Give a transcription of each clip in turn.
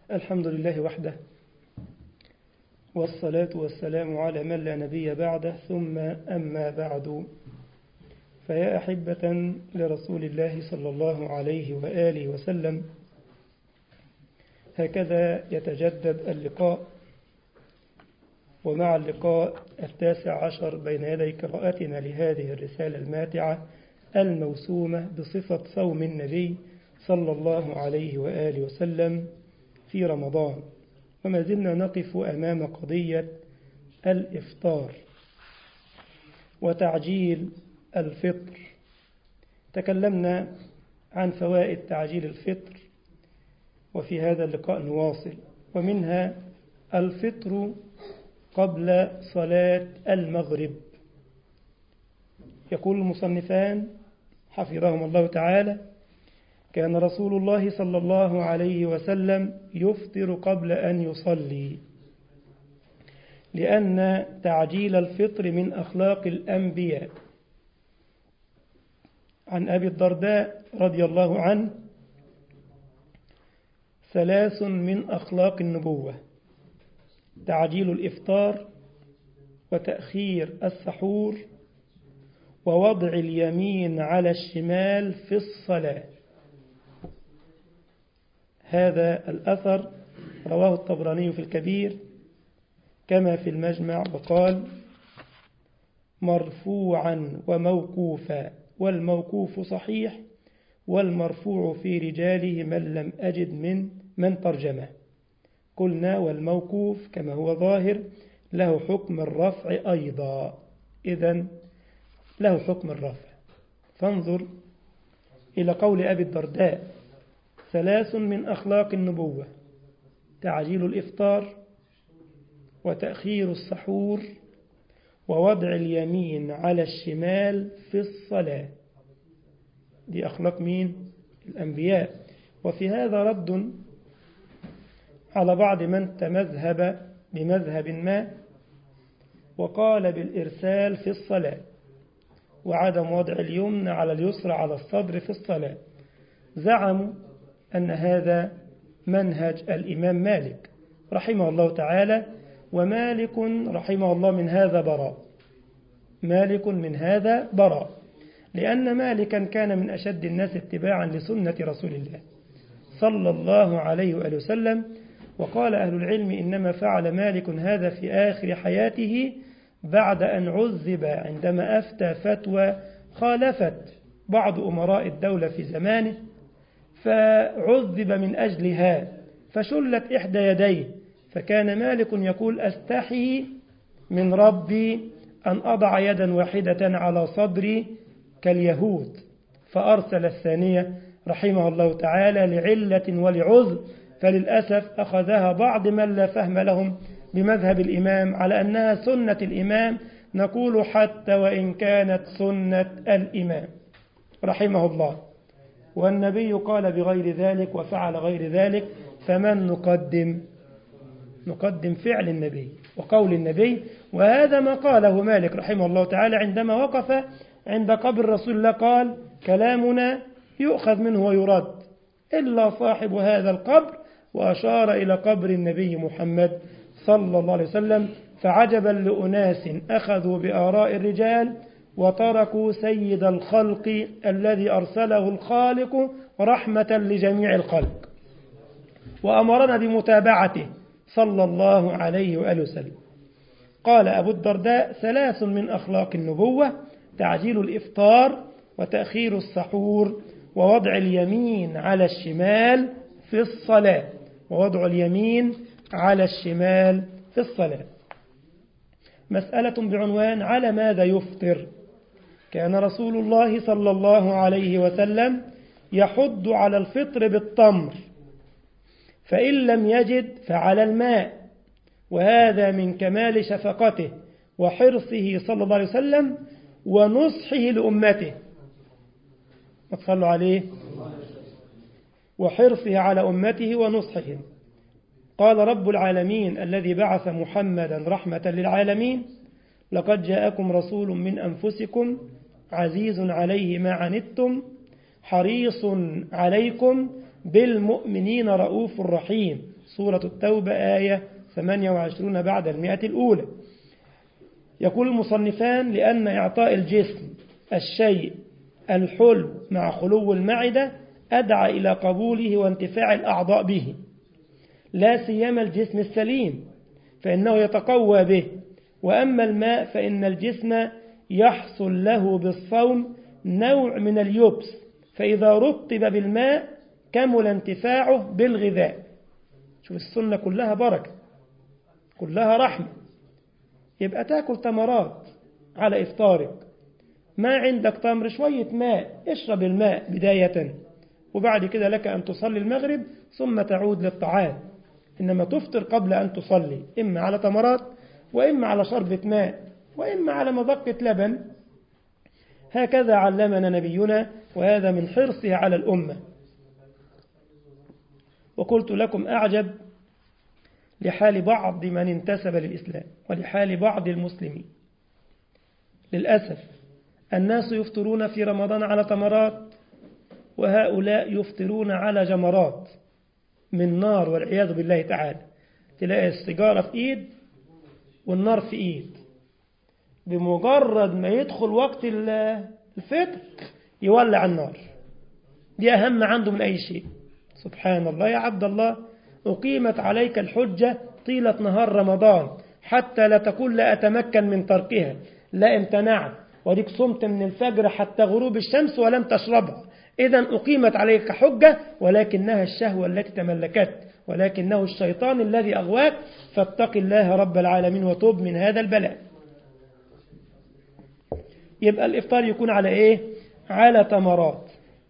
الحمد لله وحده، والصلاة والسلام على من لا نبي بعده، ثم أما بعد، فيا أحبة لرسول الله صلى الله عليه وآله وسلم، هكذا يتجدد اللقاء، ومع اللقاء 19 بين يدي قراءتنا لهذه الرسالة الماتعة الموسومة بصفة صوم النبي صلى الله عليه وآله وسلم في رمضان. وما زلنا نقف أمام قضية الإفطار وتعجيل الفطر. تكلمنا عن فوائد تعجيل الفطر، وفي هذا اللقاء نواصل، ومنها الفطر قبل صلاة المغرب. يقول المصنفان حفظهم الله تعالى: كان رسول الله صلى الله عليه وسلم يفطر قبل أن يصلي، لأن تعجيل الفطر من أخلاق الأنبياء. عن أبي الدرداء رضي الله عنه: 3 من أخلاق النبوة: تعجيل الإفطار، وتأخير السحور، ووضع اليمين على الشمال في الصلاة. هذا الأثر رواه الطبراني في الكبير كما في المجمع، وقال مرفوعا وموقوفا، والموقوف صحيح، والمرفوع في رجاله من لم أجد من ترجمه. قلنا والموقوف كما هو ظاهر له حكم الرفع أيضا، إذن له حكم الرفع. فانظر إلى قول أبي الدرداء: 3 من أخلاق النبوة: تعجيل الإفطار، وتأخير السحور، ووضع اليمين على الشمال في الصلاة. دي أخلاق مين؟ الأنبياء. وفي هذا رد على بعض من تمذهب بمذهب ما وقال بالإرسال في الصلاة، وعدم وضع اليمنى على اليسرى على الصدر في الصلاة. زعموا أن هذا منهج الإمام مالك رحمه الله تعالى، ومالك رحمه الله من هذا براء. مالك من هذا براء، لأن مالكا كان من أشد الناس اتباعا لسنة رسول الله صلى الله عليه وآله وسلم. وقال أهل العلم: إنما فعل مالك هذا في آخر حياته بعد أن عذب عندما أفتى فتوى خالفت بعض أمراء الدولة في زمانه، فعذب من أجلها فشلت إحدى يديه، فكان مالك يقول: أستحي من ربي أن أضع يدا واحدة على صدري كاليهود، فأرسل الثانية رحمه الله تعالى لعلة ولعذر، فللأسف أخذها بعض من لا فهم لهم بمذهب الإمام على أنها سنة الإمام. نقول حتى وإن كانت سنة الإمام رحمه الله، والنبي قال بغير ذلك وفعل غير ذلك، فمن نقدم فعل النبي وقول النبي. وهذا ما قاله مالك رحمه الله تعالى عندما وقف عند قبر رسول الله، قال: كلامنا يؤخذ منه ويرد إلا صاحب هذا القبر، وأشار إلى قبر النبي محمد صلى الله عليه وسلم. فعجبا لأناس أخذوا بآراء الرجال وتركوا سيد الخلق الذي أرسله الخالق رحمة لجميع الخلق، وأمرنا بمتابعته صلى الله عليه وآله وسلم. قال أبو الدرداء: 3 من أخلاق النبوة: تعجيل الإفطار، وتأخير السحور، ووضع اليمين على الشمال في الصلاة. ووضع اليمين على الشمال في الصلاة. مسألة بعنوان: على ماذا يفطر؟ كان رسول الله صلى الله عليه وسلم يحض على الفطر بالتمر، فإن لم يجد فعلى الماء، وهذا من كمال شفقته وحرصه صلى الله عليه وسلم ونصحه لأمته. ما تصلوا عليه؟ وحرصه على أمته ونصحهم. قال رب العالمين الذي بعث محمدا رحمة للعالمين: لقد جاءكم رسول من أنفسكم عزيز عليه ما عنتم حريص عليكم بالمؤمنين رؤوف رحيم. سورة التوبة آية 28 بعد 100 الأولى. يقول المصنفان: لأن إعطاء الجسم الشيء الحلو مع خلو المعدة أدعى إلى قبوله وانتفاع الأعضاء به، لا سيما الجسم السليم فإنه يتقوى به. وأما الماء فإن الجسم يحصل له بالصوم نوع من اليبس، فإذا رطب بالماء كمل انتفاعه بالغذاء. شوف السنة كلها بركة، كلها رحمة. يبقى تاكل تمرات على إفطارك، ما عندك تمر شوية ماء، اشرب الماء بداية، وبعد كده لك أن تصلي المغرب ثم تعود للطعام. إنما تفطر قبل أن تصلي، إما على تمرات وإما على شربة ماء وإما على مذقة لبن. هكذا علمنا نبينا، وهذا من حرصه على الأمة. وقلت لكم أعجب لحال بعض من انتسب للإسلام ولحال بعض المسلمين. للأسف الناس يفطرون في رمضان على تمرات، وهؤلاء يفطرون على جمرات من نار والعياذ بالله تعالى. تلاقي السيجارة في إيد والنار في إيد، بمجرد ما يدخل وقت الفطر يولع النار. دي أهم عنده من أي شيء. سبحان الله يا عبد الله، أقيمت عليك الحجة طيلة نهار رمضان حتى لا تقول لا أتمكن من تركها، لا امتنعت، وديك صمت من الفجر حتى غروب الشمس ولم تشربها. إذن أقيمت عليك حجة، ولكنها الشهوة التي تملكت، ولكنه الشيطان الذي أغواك. فاتق الله رب العالمين وتوب من هذا البلاء. يبقى الإفطار يكون على إيه؟ على تمرات.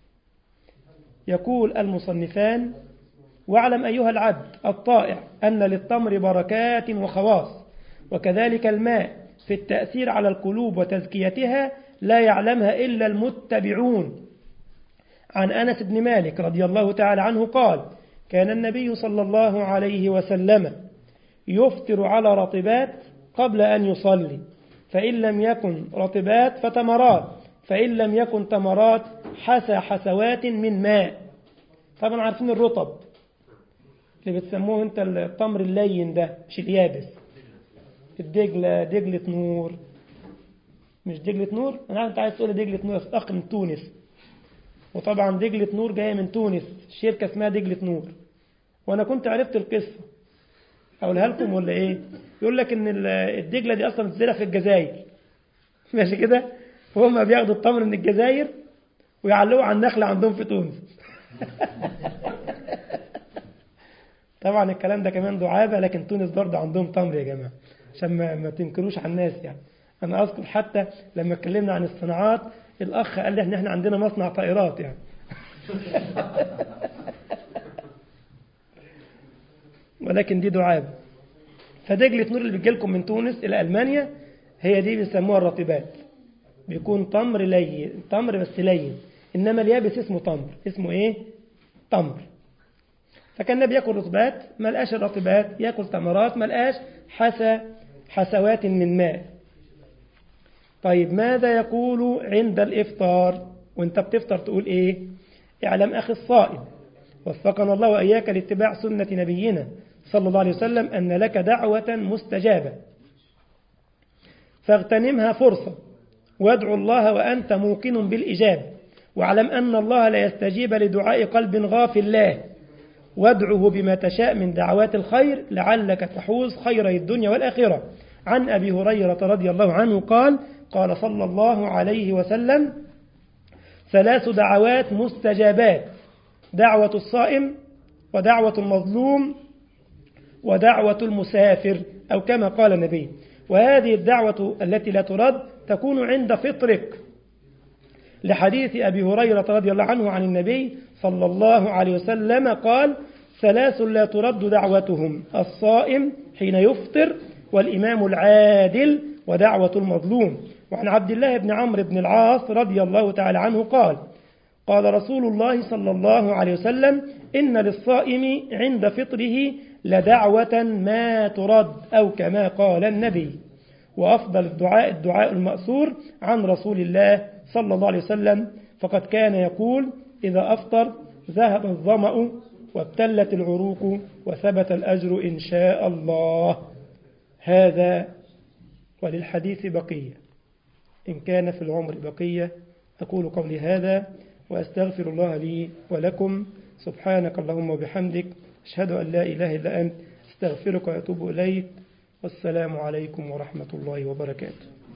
يقول المصنفان: واعلم أيها العبد الطائع أن للتمر بركات وخواص، وكذلك الماء في التأثير على القلوب وتزكيتها لا يعلمها إلا المتبعون. عن أنس بن مالك رضي الله تعالى عنه قال: كان النبي صلى الله عليه وسلم يفطر على رطبات قبل أن يصلي، فإن لم يكن رطبات فتمرات، فإن لم يكن تمرات حسى حسوات من ماء. طبعا عارفين الرطب اللي بتسموه انت التمر اللين ده، مش اليابس. الدجلة، دجلة نور، مش دجلة نور، أنا عارف أنت عايز تقول دجلة نور، أخ من تونس. وطبعا دجلة نور جاية من تونس، شركة اسمها دجلة نور. وأنا كنت عرفت القصة، أقولها لكم ولا إيه؟ يقول لك إن الدجلة دي أصلا بتزرع في الجزائر، ماشي كده؟ وهم بياخدوا التمر من الجزائر ويعلقوا على النخلة عندهم في تونس. طبعا الكلام ده كمان دعابة، لكن تونس برضه عندهم تمر يا جماعة، عشان ما تنكروش على الناس يعني. أنا أذكر حتى لما اتكلمنا عن الصناعات، الأخ قال لي إن إحنا عندنا مصنع طائرات يعني. ولكن دي دعابة. فدجلة نور اللي بتجيلكم من تونس إلى ألمانيا هي دي بيسموها الرطبات، بيكون تمر لين، تمر بس لين، إنما اليابس اسمه تمر. اسمه إيه؟ تمر. فكان النبي يأكل رطبات، ما لقاش الرطبات يأكل تمرات، ما لقاش حسوات من ماء. طيب ماذا يقول عند الإفطار؟ وانت بتفطر تقول إيه؟ اعلم أخي الصائم وفقنا الله وإياك لاتباع سنة نبينا صلى الله عليه وسلم أن لك دعوة مستجابة، فاغتنمها فرصة وادعو الله وأنت موقن بالإجابة، واعلم أن الله لا يستجيب لدعاء قلب غافل له، وادعه بما تشاء من دعوات الخير لعلك تحوز خيري الدنيا والآخرة. عن أبي هريرة رضي الله عنه قال: قال صلى الله عليه وسلم: 3 دعوات مستجابات: دعوة الصائم، ودعوة المظلوم، ودعوة المسافر، أو كما قال النبي. وهذه الدعوة التي لا ترد تكون عند فطرك، لحديث أبي هريرة رضي الله عنه عن النبي صلى الله عليه وسلم قال: 3 لا ترد دعوتهم: الصائم حين يفطر، والإمام العادل، ودعوة المظلوم. وعن عبد الله بن عمرو بن العاص رضي الله تعالى عنه قال: قال رسول الله صلى الله عليه وسلم: إن للصائم عند فطره لدعوة ما ترد، أو كما قال النبي. وأفضل الدعاء المأثور عن رسول الله صلى الله عليه وسلم، فقد كان يقول: إذا أفطر ذهب الظمأ وابتلت العروق وثبت الأجر إن شاء الله. هذا وللحديث بقية، إن كان في العمر بقية. أقول قولي هذا وأستغفر الله لي ولكم. سبحانك اللهم وبحمدك، أشهد أن لا إله إلا أنت، استغفرك وأتوب إليك. والسلام عليكم ورحمة الله وبركاته.